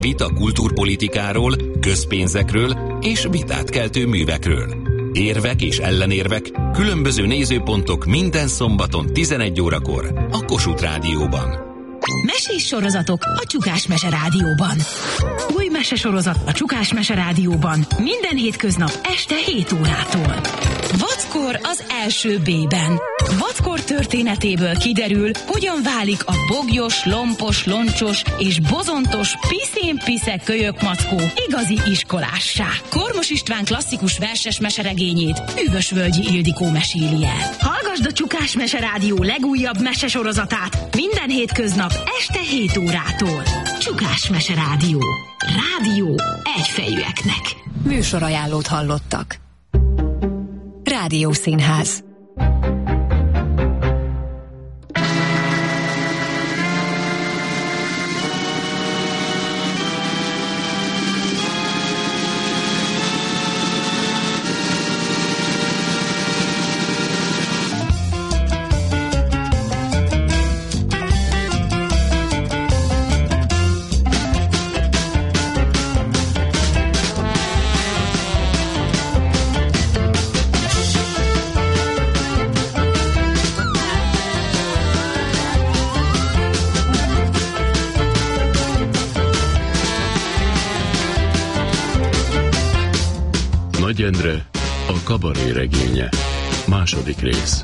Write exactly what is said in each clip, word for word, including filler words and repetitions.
Vita kultúrpolitikáról, közpénzekről és vitát keltő művekről. Érvek és ellenérvek, különböző nézőpontok minden szombaton tizenegy órakor a Kossuth Rádióban. Mesés sorozatok a Csukás Mese Rádióban. Új mesesorozat a Csukás Mese Rádióban minden hétköznap este hét órától. Vackor az első B-ben. Vackor történetéből kiderül, hogyan válik a bogyos, lompos, loncsos és bozontos piszén-piszek kölyök mackó igazi iskolássá. Kormos István klasszikus verses meseregényét Üvösvölgyi Ildikó meséli el. Hallgasd a Csukás Mese Rádió legújabb mesesorozatát minden hétköznap este hét órától. Csukás Mese Rádió. Rádió egyfejűeknek. Műsorajánlót hallottak. Rádiószínház. Nagy Endre, a kabaré regénye. Második rész.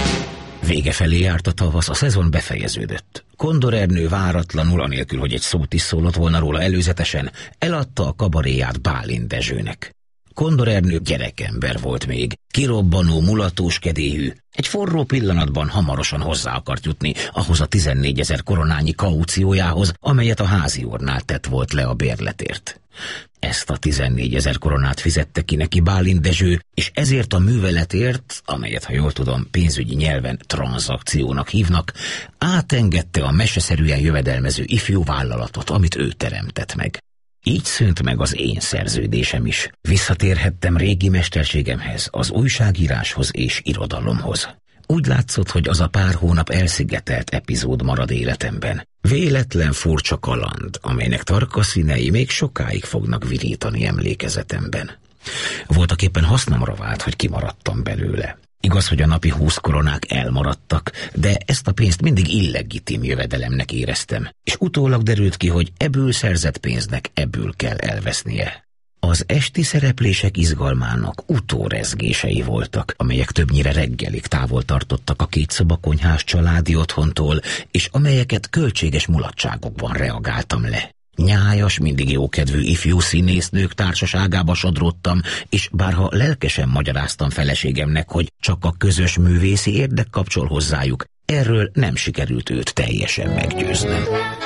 Vége felé járt a tavasz, a szezon befejeződött. Kondor Ernő váratlanul, anélkül, hogy egy szót is szólott volna róla előzetesen, eladta a kabaréját Bálint Dezsőnek. Kondor Ernő gyerekember volt még, kirobbanó, mulatós kedélyű. Egy forró pillanatban hamarosan hozzá akart jutni ahhoz a tizennégyezer koronányi kauciójához, amelyet a házi úrnál tett volt le a bérletért. Ezt a tizennégyezer koronát fizette ki neki Bálint Dezső, és ezért a műveletért, amelyet, ha jól tudom, pénzügyi nyelven tranzakciónak hívnak, átengedte a meseszerűen jövedelmező ifjú vállalatot, amit ő teremtett meg. Így szűnt meg az én szerződésem is. Visszatérhettem régi mesterségemhez, az újságíráshoz és irodalomhoz. Úgy látszott, hogy az a pár hónap elszigetelt epizód marad életemben. Véletlen furcsa kaland, amelynek tarka színei még sokáig fognak virítani emlékezetemben. Voltaképpen hasznomra vált, hogy kimaradtam belőle. Igaz, hogy a napi húsz koronák elmaradtak, de ezt a pénzt mindig illegitim jövedelemnek éreztem, és utólag derült ki, hogy ebből szerzett pénznek ebből kell elvesznie. Az esti szereplések izgalmának utórezgései voltak, amelyek többnyire reggelig távol tartottak a kétszobakonyhás családi otthontól, és amelyeket költséges mulatságokban reagáltam le. Nyájas, mindig jókedvű ifjú színésznők társaságába sodródtam, és bárha lelkesen magyaráztam feleségemnek, hogy csak a közös művészi érdek kapcsol hozzájuk, erről nem sikerült őt teljesen meggyőznöm.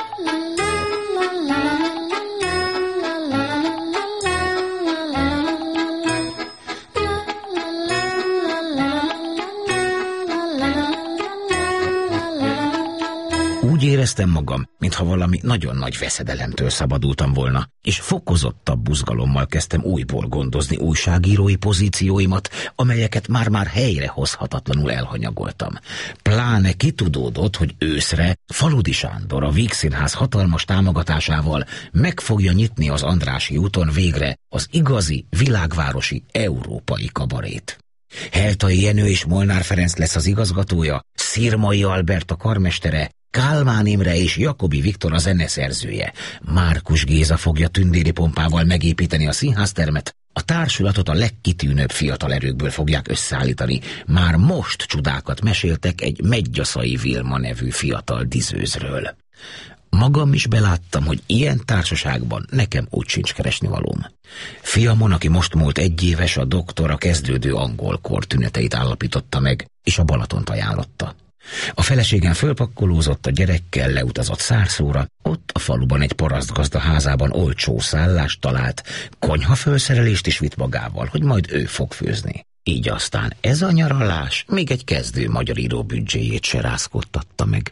Úgy éreztem magam, mintha valami nagyon nagy veszedelemtől szabadultam volna, és fokozottabb buzgalommal kezdtem újból gondozni újságírói pozícióimat, amelyeket már-már helyrehozhatatlanul elhanyagoltam. Pláne kitudódott, hogy őszre Faludi Sándor a Vígszínház hatalmas támogatásával meg fogja nyitni az Andrássy úton végre az igazi, világvárosi, európai kabarét. Heltai Jenő és Molnár Ferenc lesz az igazgatója, Szirmai Albert a karmestere, Kálmán Imre és Jakobi Viktor a zeneszerzője. Márkus Géza fogja tündéri pompával megépíteni a színháztermet, a társulatot a legkitűnőbb fiatal erőkből fogják összeállítani. Már most csodákat meséltek egy Medgyaszai Vilma nevű fiatal dizőzről. Magam is beláttam, hogy ilyen társaságban nekem úgy sincs keresnivalóm. Fiamon, aki most múlt egy éves, a doktor a kezdődő angolkor tüneteit állapította meg, és a Balatont ajánlotta. A feleségem fölpakkolózott, a gyerekkel leutazott Szárszóra, ott a faluban egy parasztgazda házában olcsó szállást talált, konyhafölszerelést is vitt magával, hogy majd ő fog főzni. Így aztán ez a nyaralás még egy kezdő magyar író büdzséjét se rázkódtatta meg.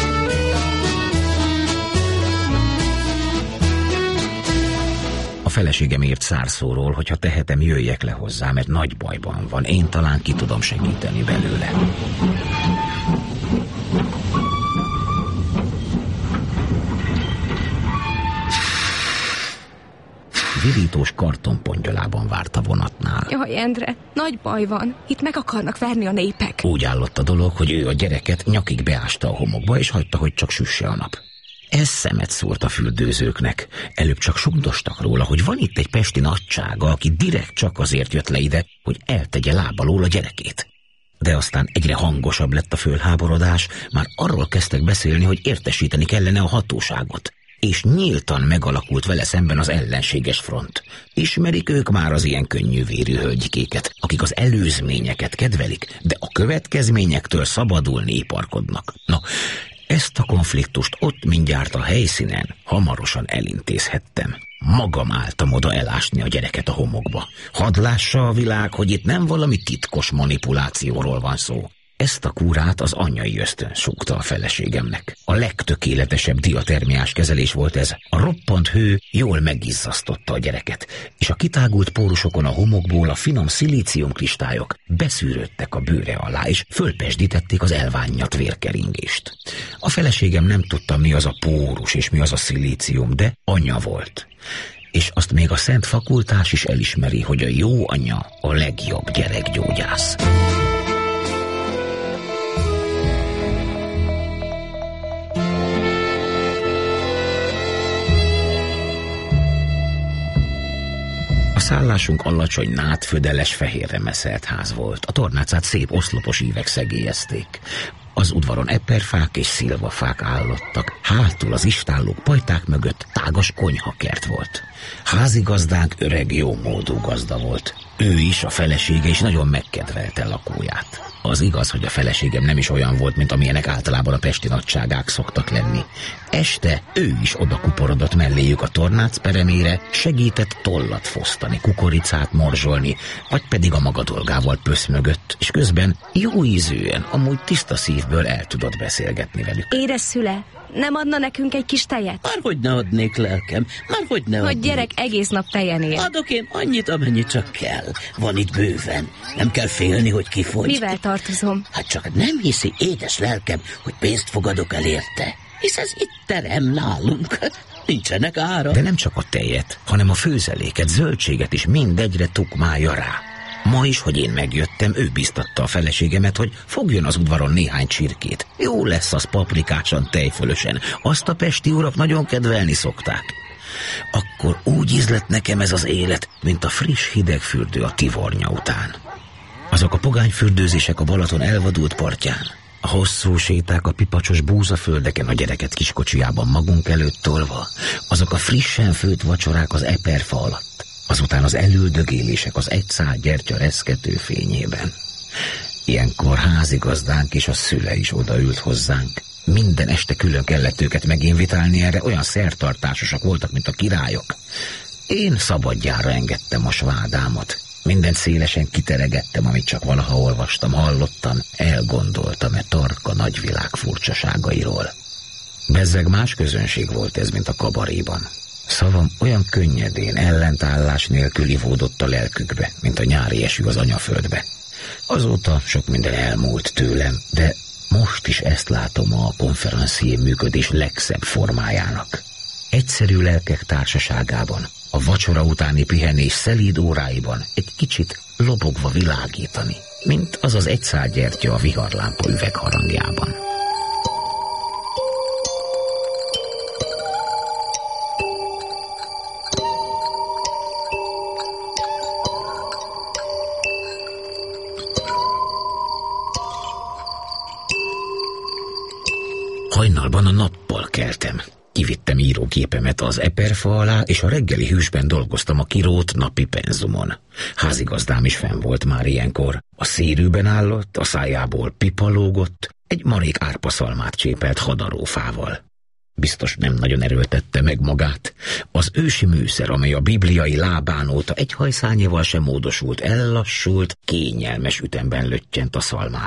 A feleségem írt szárszóról, hogyha tehetem, jöjjek le hozzá, mert nagy bajban van. Én talán ki tudom segíteni belőle. Virítós kartonpongyolában várt a vonatnál. Jaj, Endre, nagy baj van. Itt meg akarnak verni a népek. Úgy állott a dolog, hogy ő a gyereket nyakig beásta a homokba, és hagyta, hogy csak süsse a nap. Ez szemet szúrt a fürdőzőknek. Előbb csak sugdostak róla, hogy van itt egy pesti nagysága, aki direkt csak azért jött le ide, hogy eltegye láb alól a gyerekét. De aztán egyre hangosabb lett a fölháborodás, már arról kezdtek beszélni, hogy értesíteni kellene a hatóságot. És nyíltan megalakult vele szemben az ellenséges front. Ismerik ők már az ilyen könnyűvérű hölgyikéket, akik az előzményeket kedvelik, de a következményektől szabadulni iparkodnak. Na, ezt a konfliktust ott mindjárt a helyszínen hamarosan elintézhettem. Magam álltam oda elásni a gyereket a homokba. Hadd lássa a világ, hogy itt nem valami titkos manipulációról van szó. Ezt a kúrát az anyai ösztön súgta a feleségemnek. A legtökéletesebb diatermiás kezelés volt ez. A roppant hő jól megizzasztotta a gyereket, és a kitágult pórusokon a homokból a finom szilíciumkristályok beszűrődtek a bőre alá, és fölpesdítették az elvánnyat vérkeringést. A feleségem nem tudta, mi az a pórus és mi az a szilícium, de anya volt. És azt még a szent fakultás is elismeri, hogy a jó anya a legjobb gyerekgyógyász. A szállásunk alacsony, nátfödeles, fehérre meszelt ház volt. A tornácát szép oszlopos ívek szegélyezték. Az udvaron eperfák és szilvafák állottak. Hátul az istállók pajták mögött tágas konyhakert volt. Házigazdánk öreg, jómódú gazda volt. Ő is, a felesége is nagyon megkedvelte lakóját. Az igaz, hogy a feleségem nem is olyan volt, mint amilyenek általában a pesti nagyságák szoktak lenni. Este ő is oda kuporodott melléjük a tornác peremére, segített tollat fosztani, kukoricát morzsolni, vagy pedig a maga dolgával pöszmögött, és közben jó ízűen, amúgy tiszta szívből el tudott beszélgetni velük. Édes szüle, nem adna nekünk egy kis tejet? Márhogy ne adnék, lelkem, márhogy ne adnék. A gyerek egész nap tejen él. Adok én annyit, amennyit csak kell. Van itt bőven. Nem kell félni, hogy kifogy. Mivel tartozom? Hát csak nem hiszi, édes lelkem, hogy pénzt fogadok el érte. Hisz ez itt terem nálunk. Nincsenek ára. De nem csak a tejet, hanem a főzeléket, zöldséget is mindegyre tukmálja rá. Ma is, hogy én megjöttem, ő biztatta a feleségemet, hogy fogjon az udvaron néhány csirkét. Jó lesz az paprikásan, tejfölösen. Azt a pesti urak nagyon kedvelni szokták. Akkor úgy ízlett nekem ez az élet, mint a friss hideg fürdő a Tivornya után. Azok a pogányfürdőzések a Balaton elvadult partján, a hosszú séták a pipacsos búzaföldeken a gyereket kiskocsijában magunk előtt tolva, azok a frissen főtt vacsorák az eperfa alatt, azután az elüldögélések az egy szál gyertya reszkető fényében. Ilyenkor házigazdánk és a szüle is odaült hozzánk. Minden este külön kellett őket meginvitálni erre, olyan szertartásosak voltak, mint a királyok. Én szabadjára engedtem a svádámat. Mindent szélesen kiteregettem, amit csak valaha olvastam, hallottam, elgondoltam e tarka nagyvilág furcsaságairól. Bezzeg más közönség volt ez, mint a kabaréban. Szavam olyan könnyedén, ellentállás nélkül ivódott a lelkükbe, mint a nyári eső az anyaföldbe. Azóta sok minden elmúlt tőlem, de most is ezt látom a konferencié működés legszebb formájának. Egyszerű lelkek társaságában, a vacsora utáni pihenés szelíd óráiban egy kicsit lobogva világítani, mint az az egy szál gyertya a viharlámpa üvegharangjában. Hajnalban a nappal keltem. Kivittem írógépemet az eperfa alá, és a reggeli hűsben dolgoztam a kirót napi penzumon. Házigazdám is fenn volt már ilyenkor. A szérűben állott, a szájából pipa lógott, egy marék árpaszalmát csépelt hadarófával. Biztos nem nagyon erőltette meg magát. Az ősi műszer, amely a bibliai lábán óta egy hajszányival sem módosult, ellassult, kényelmes ütemben löttyent a szalmára.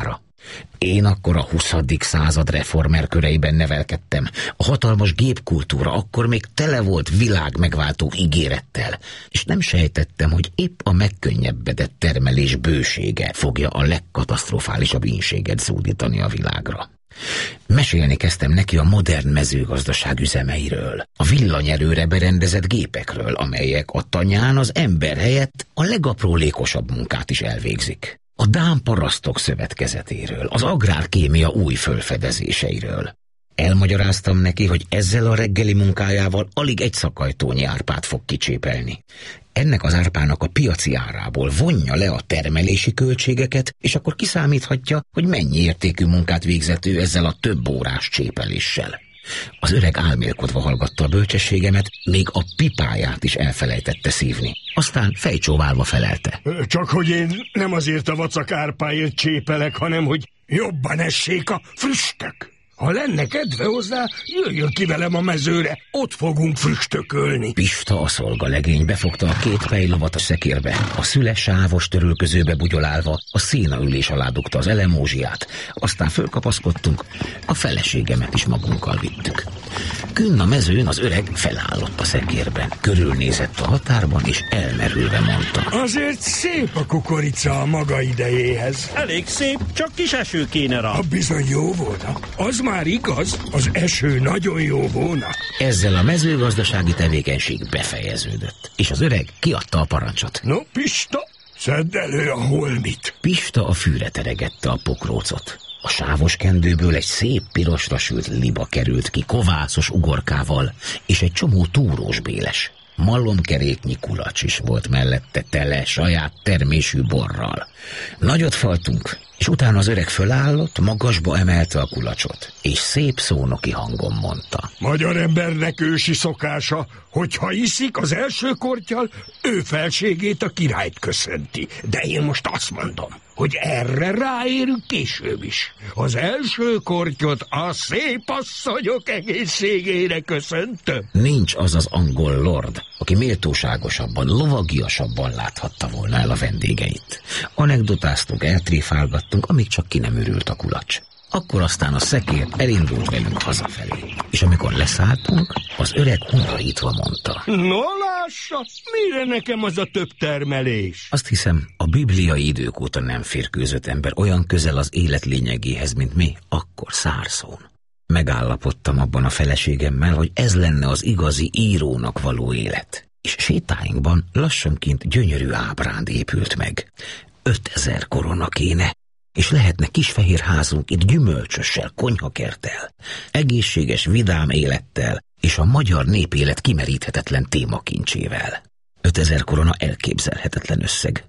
Én akkor a huszadik század reformer köreiben nevelkedtem. A hatalmas gépkultúra akkor még tele volt világ megváltó ígérettel, és nem sejtettem, hogy épp a megkönnyebbedett termelés bősége fogja a legkatasztrofálisabb ínséget zúdítani a világra. Mesélni kezdtem neki a modern mezőgazdaság üzemeiről, a villanyerőre berendezett gépekről, amelyek a tanyán az ember helyett a legaprólékosabb munkát is elvégzik. A dán parasztok szövetkezetéről, az agrárkémia új fölfedezéseiről. Elmagyaráztam neki, hogy ezzel a reggeli munkájával alig egy szakajtónyi árpát fog kicsépelni. Ennek az árpának a piaci árából vonja le a termelési költségeket, és akkor kiszámíthatja, hogy mennyi értékű munkát végzett ő ezzel a több órás csépeléssel. Az öreg álmélkodva hallgatta a bölcsességemet, még a pipáját is elfelejtette szívni. Aztán fejcsóválva felelte. Csak hogy én nem azért a vacak árpáért csépelek, hanem hogy jobban essék a früstök. Ha lenne kedve hozzá, jöjjön ki velem a mezőre, ott fogunk früstökölni. Pista a szolgalegény befogta a két pejlovat a szekérbe, a szüles sávos törülközőbe bugyolálva, a szénaülés alá dugta az elemózsiát, aztán fölkapaszkodtunk, a feleségemet is magunkkal vittük. Künn a mezőn az öreg felállott a szekérben, körülnézett a határban, és elmerülve mondta. Azért szép a kukorica a maga idejéhez. Elég szép, csak kis eső kéne rá. A bizony jó volna. Az már igaz, az eső nagyon jó volna. Ezzel a mezőgazdasági tevékenység befejeződött, és az öreg kiadta a parancsot. No, Pista, szedd elő a holmit. Pista a fűre teregette a pokrócot. A sávos kendőből egy szép pirosra sült liba került ki kovászos ugorkával, és egy csomó túrós béles. Malomkeréknyi kulacs is volt mellette tele saját termésű borral. Nagyot faltunk, és utána az öreg fölállott, magasba emelte a kulacsot, és szép szónoki hangon mondta. Magyar embernek ősi szokása, hogyha iszik az első korttyal, ő felségét, a királyt köszönti. De én most azt mondom, hogy erre ráérünk később is. Az első kortyot a szép asszonyok egészségére köszöntöm. Nincs az az angol lord, aki méltóságosabban, lovagiasabban láthatta volna el a vendégeit. Anekdotáztunk, eltréfálgattunk, amíg csak ki nem örült a kulacs. Akkor aztán a szekér elindult velünk hazafelé. És amikor leszálltunk, az öreg hunyorítva mondta. No lássa, mire nekem az a több termelés? Azt hiszem, a bibliai idők óta nem férkőzött ember olyan közel az élet lényegéhez, mint mi, akkor Szárszón. Megállapodtam abban a feleségemmel, hogy ez lenne az igazi írónak való élet. És sétáinkban lassanként gyönyörű ábránd épült meg. Ötezer korona kéne, és lehetne kis fehér házunk itt gyümölcsössel, konyhakerttel, egészséges, vidám élettel, és a magyar népélet kimeríthetetlen témakincsével. Ötezer korona elképzelhetetlen összeg.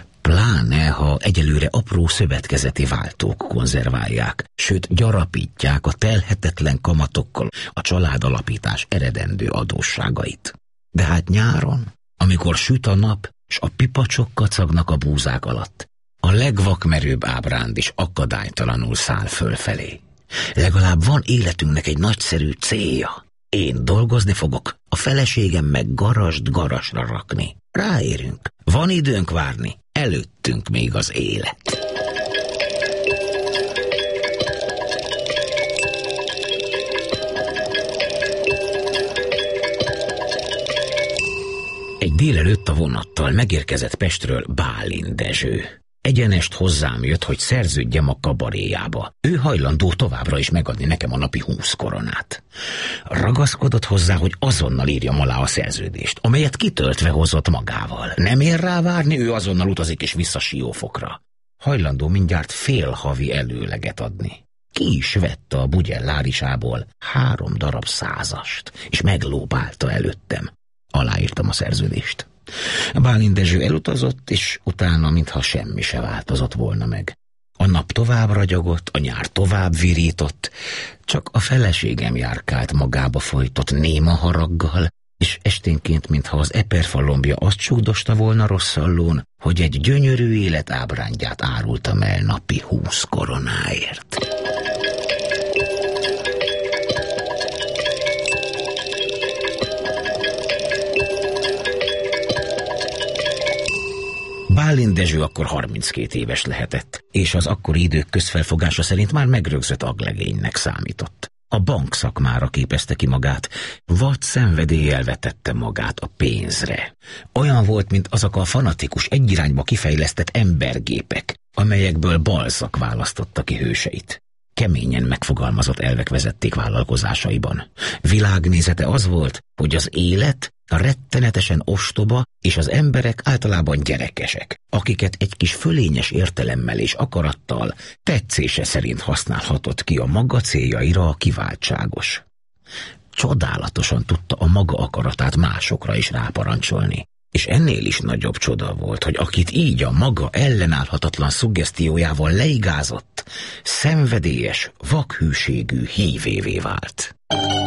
Pláne, ha egyelőre apró szövetkezeti váltók konzerválják, sőt gyarapítják a telhetetlen kamatokkal a családalapítás eredendő adósságait. De hát nyáron, amikor süt a nap, s a pipacsok kacagnak a búzák alatt, a legvakmerőbb ábránd is akadálytalanul száll fölfelé. Legalább van életünknek egy nagyszerű célja. Én dolgozni fogok, a feleségem meg garast garasra rakni. Ráérünk, van időnk várni, előttünk még az élet. Egy délelőtt a vonattal megérkezett Pestről Bálint Dezső. Egyenest hozzám jött, hogy szerződjem a kabaréjába. Ő hajlandó továbbra is megadni nekem a napi húsz koronát. Ragaszkodott hozzá, hogy azonnal írjam alá a szerződést, amelyet kitöltve hozott magával. Nem ér rá várni, ő azonnal utazik és vissza Siófokra. Hajlandó mindjárt fél havi előleget adni. Ki is vette a bugyellárisából három darab százast, és meglóbálta előttem. Aláírtam a szerződést. Bálint Dezső elutazott, és utána, mintha semmi se változott volna meg. A nap tovább ragyogott, a nyár tovább virított, csak a feleségem járkált magába folytott néma haraggal, és esténként, mintha az eperfalombja azt csúdosta volna rosszallón, hogy egy gyönyörű élet ábrándját árultam el napi húsz koronáért. Bálint Dezső akkor harminckét éves lehetett, és az akkori idők közfelfogása szerint már megrögzött aglegénynek számított. A bankszakmára képezte ki magát, vad szenvedéllyel vetette magát a pénzre. Olyan volt, mint azok a fanatikus, egyirányba kifejlesztett embergépek, amelyekből Balzac választotta ki hőseit. Keményen megfogalmazott elvek vezették vállalkozásaiban. Világnézete az volt, hogy az élet a rettenetesen ostoba, és az emberek általában gyerekesek, akiket egy kis fölényes értelemmel és akarattal tetszése szerint használhatott ki a maga céljaira a kiváltságos. Csodálatosan tudta a maga akaratát másokra is ráparancsolni. És ennél is nagyobb csoda volt, hogy akit így a maga ellenállhatatlan szuggesztiójával leigázott, szenvedélyes, vakhűségű hívévé vált.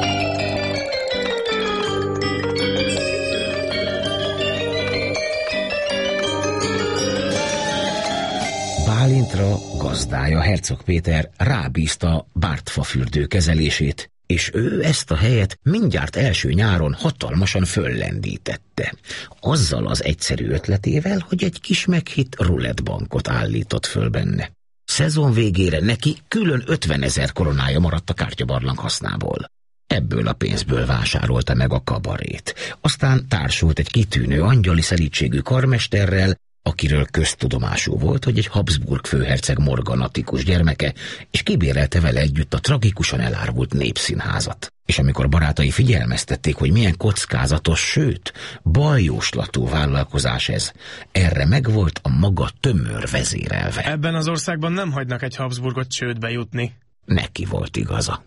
Bálintra gazdája, Herceg Péter rábízta Bártfafürdő kezelését, és ő ezt a helyet mindjárt első nyáron hatalmasan föllendítette. Azzal az egyszerű ötletével, hogy egy kis meghitt rulettbankot állított föl benne. Szezon végére neki külön ötvenezer koronája maradt a kártyabarlang hasznából. Ebből a pénzből vásárolta meg a kabarét. Aztán társult egy kitűnő angyali szelídségű karmesterrel, akiről köztudomású volt, hogy egy Habsburg főherceg morganatikus gyermeke, és kibérelte vele együtt a tragikusan elárvult Népszínházat. És amikor barátai figyelmeztették, hogy milyen kockázatos, sőt, baljóslatú vállalkozás ez, erre megvolt a maga tömör vezérelve. Ebben az országban nem hagynak egy Habsburgot csődbe jutni. Neki volt igaza.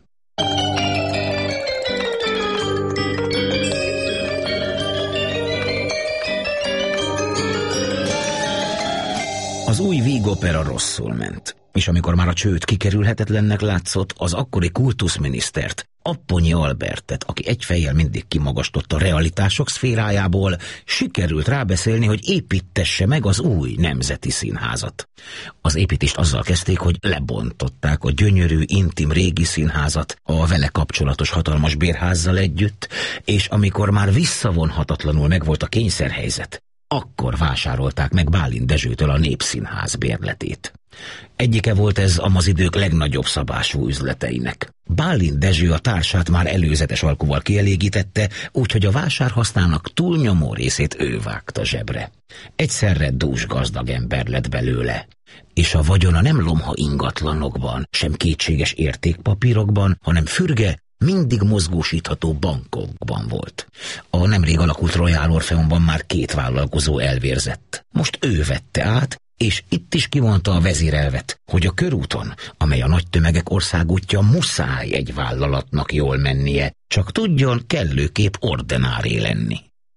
Az új vígopera rosszul ment, és amikor már a csőd kikerülhetetlennek látszott, az akkori kultuszminisztert, Apponyi Albertet, aki egy fejjel mindig kimagaslott a realitások szférájából, sikerült rábeszélni, hogy építesse meg az új Nemzeti Színházat. Az építést azzal kezdték, hogy lebontották a gyönyörű, intim régi színházat a vele kapcsolatos hatalmas bérházzal együtt, és amikor már visszavonhatatlanul megvolt a kényszerhelyzet, akkor vásárolták meg Bálint Dezsőtől a Népszínház bérletét. Egyike volt ez az idők legnagyobb szabású üzleteinek. Bálint Dezső a társát már előzetes alkuval kielégítette, úgyhogy a vásárhasznának túlnyomó részét ő vágta zsebre. Egyszerre dús gazdag ember lett belőle, és a vagyona nem lomha ingatlanokban, sem kétséges értékpapírokban, hanem fürge, mindig mozgósítható bankokban volt. A nemrég alakult Royal Orpheumban már két vállalkozó elvérzett. Most ő vette át, és itt is kivonta a vezérelvet, hogy a körúton, amely a nagy tömegek országútja, muszáj egy vállalatnak jól mennie, csak tudjon kellőképp ordenáré lenni.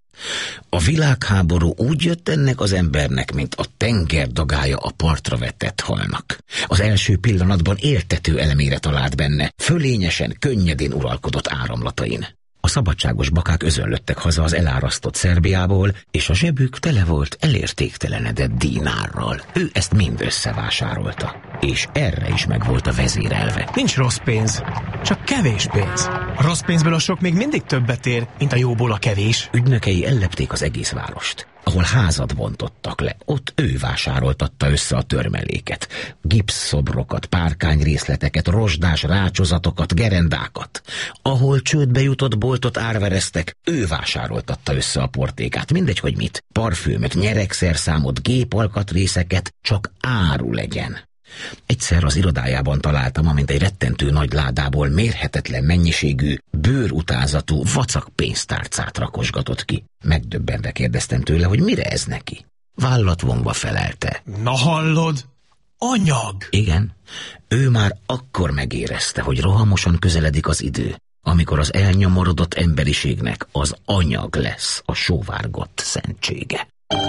A világháború úgy jött ennek az embernek, mint a tenger dagája a partra vetett halnak. Az első pillanatban éltető elemére talált benne, fölényesen, könnyedén uralkodott áramlatain. A szabadságos bakák özönlöttek haza az elárasztott Szerbiából, és a zsebük tele volt elértéktelenedett dinárral. Ő ezt mind összevásárolta, és erre is megvolt a vezérelve. Nincs rossz pénz, csak kevés pénz. A rossz pénzből a sok még mindig többet ér, mint a jóból a kevés. Ügynökei ellepték az egész várost. Ahol házat bontottak le, ott ő vásároltatta össze a törmeléket. Gipszszobrokat, párkányrészleteket, rozsdás rácsozatokat, gerendákat. Ahol csődbe jutott boltot árvereztek, ő vásároltatta össze a portékát, mindegy, hogy mit. Parfümöt, nyeregszerszámot, gépalkatrészeket, csak áru legyen. Egyszer az irodájában találtam, amint egy rettentő nagy ládából mérhetetlen mennyiségű, bőrutázatú vacak pénztárcát rakosgatott ki. Megdöbbenve kérdeztem tőle, hogy mire ez neki. Vállatvonva felelte. Na hallod? Anyag! Igen, ő már akkor megérezte, hogy rohamosan közeledik az idő, amikor az elnyomorodott emberiségnek az anyag lesz a sóvárgott szentsége.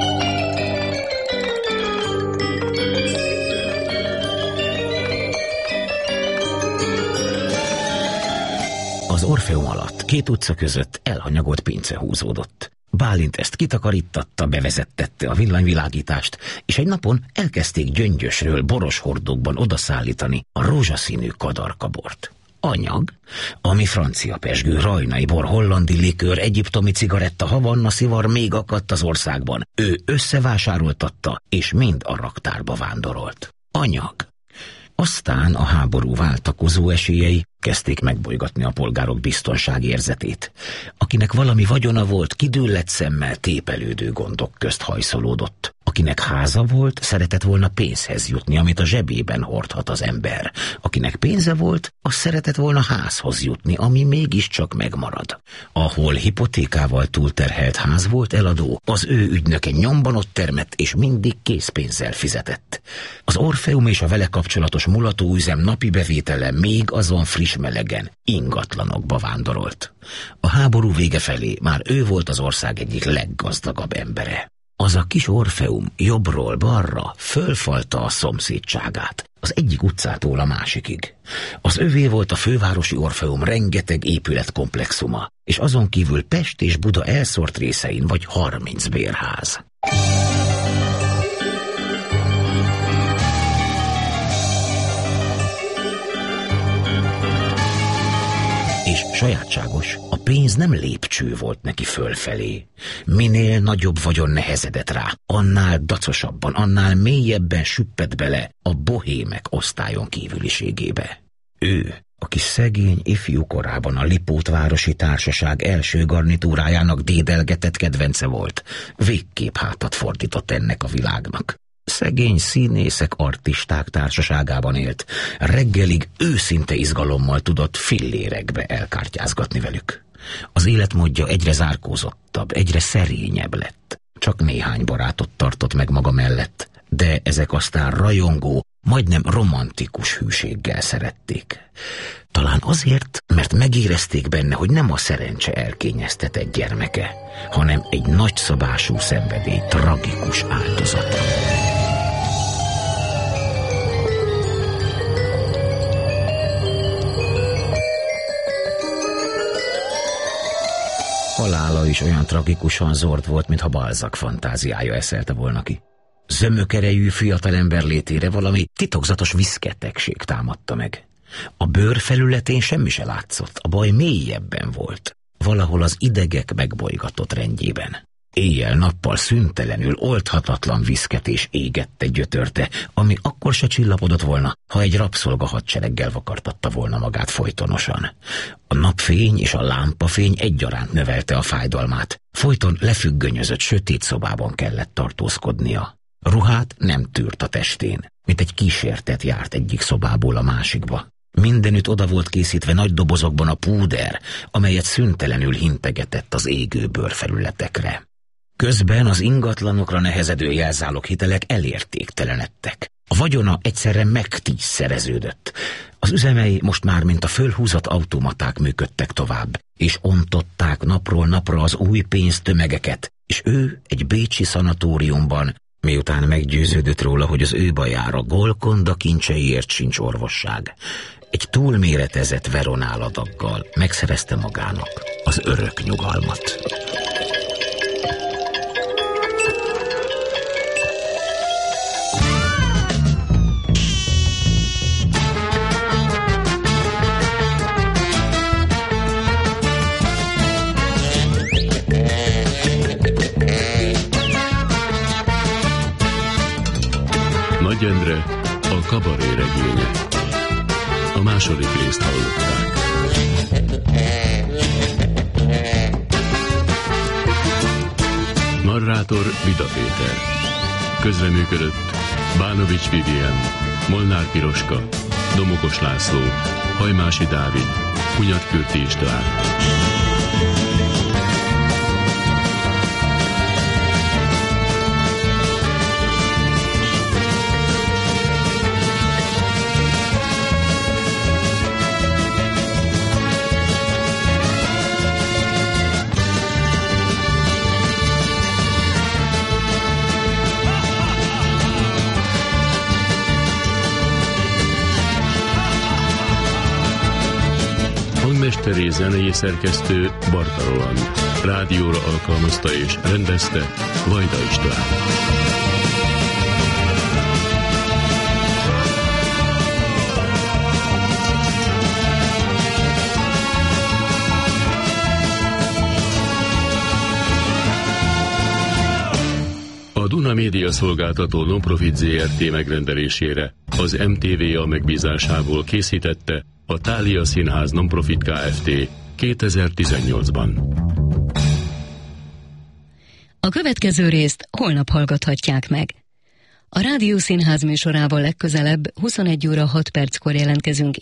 Az Orfeum alatt két utca között elhanyagolt pince húzódott. Bálint ezt kitakarítatta, bevezettette a villanyvilágítást, és egy napon elkezdték Gyöngyösről boros hordókban odaszállítani a rózsaszínű kadarkabort. Anyag, ami francia pezsgő, rajnai bor, hollandi likőr, egyiptomi cigaretta, havanna szivar még akadt az országban. Ő összevásároltatta, és mind a raktárba vándorolt. anyag. Aztán a háború váltakozó esélyei kezdték megbolygatni a polgárok biztonságérzetét. Akinek valami vagyona volt, kidüllett szemmel tépelődő gondok közt hajszolódott. Akinek háza volt, szeretett volna pénzhez jutni, amit a zsebében hordhat az ember. Akinek pénze volt, az szeretett volna házhoz jutni, ami mégiscsak megmarad. Ahol hipotékával túlterhelt ház volt eladó, az ő ügynöke nyomban ott termett, és mindig készpénzzel fizetett. Az Orfeum és a vele kapcsolatos mulatóüzem napi bevétele még azon friss melegen ingatlanokba vándorolt. A háború vége felé már ő volt az ország egyik leggazdagabb embere. Az a kis Orfeum jobbról balra fölfalta a szomszédságát, az egyik utcától a másikig. Az övé volt a fővárosi Orfeum rengeteg épületkomplexuma, és azon kívül Pest és Buda elszórt részein vagy harminc bérház. És sajátságos, a pénz nem lépcső volt neki fölfelé. Minél nagyobb vagyon nehezedett rá, annál dacosabban, annál mélyebben süppett bele a bohémek osztályon kívüliségébe. Ő, aki szegény ifjú korában a Lipótvárosi Társaság első garnitúrájának dédelgetett kedvence volt, végképp hátat fordított ennek a világnak. Szegény színészek, artisták társaságában élt, reggelig őszinte izgalommal tudott fillérekbe elkártyázgatni velük. Az életmódja egyre zárkózottabb, egyre szerényebb lett. Csak néhány barátot tartott meg maga mellett, de ezek aztán rajongó, majdnem romantikus hűséggel szerették. Talán azért, mert megérezték benne, hogy nem a szerencse elkényeztetett gyermeke, hanem egy nagyszabású szenvedély tragikus áldozata. Halála is olyan tragikusan zord volt, mintha Balzac fantáziája eszelte volna ki. Zömökerejű fiatalember létére valami titokzatos viszketegség támadta meg. A bőr felületén semmi se látszott, a baj mélyebben volt, valahol az idegek megbolygatott rendjében. Éjjel-nappal szüntelenül oldhatatlan viszketés égette gyötörte, ami akkor se csillapodott volna, ha egy rabszolga hadsereggel vakartatta volna magát folytonosan. A napfény és a lámpafény egyaránt növelte a fájdalmát, folyton lefüggönyözött sötét szobában kellett tartózkodnia. Ruhát nem tűrt a testén, mint egy kísértet járt egyik szobából a másikba. Mindenütt oda volt készítve nagy dobozokban a púder, amelyet szüntelenül hintegetett az égő bőrfelületekre. Közben az ingatlanokra nehezedő jelzálog hitelek elértéktelenedtek. A vagyona egyszerre megtízszereződött. Az üzemei most már mint a fölhúzott automaták működtek tovább, és ontották napról napra az új pénztömegeket, és ő egy bécsi szanatóriumban, miután meggyőződött róla, hogy az ő bajára Golkonda kincseiért sincs orvosság, egy túlméretezett veronáladaggal megszerezte magának az örök nyugalmat. Nagy Endre, a kabaré regénye. A második részt hallották. Narrátor Vida Péter. Közreműködött Bánovics Vivien, Molnár Piroska, Domokos László, Hajmási Dávid, Hunyad Kürti István. Hangmesteré zenei szerkesztő Barta Roland. Rádióra alkalmazta és rendezte Vajda István. A Duna Duna Média Szolgáltató Nonprofit zé er té megrendelésére az em té vé á megbízásából készítette a Thália Színház Nonprofit Kft. kétezer-tizennyolcban. A következő részt holnap hallgathatják meg. A Rádió Színház műsorával legközelebb huszonegy óra hat perckor jelentkezünk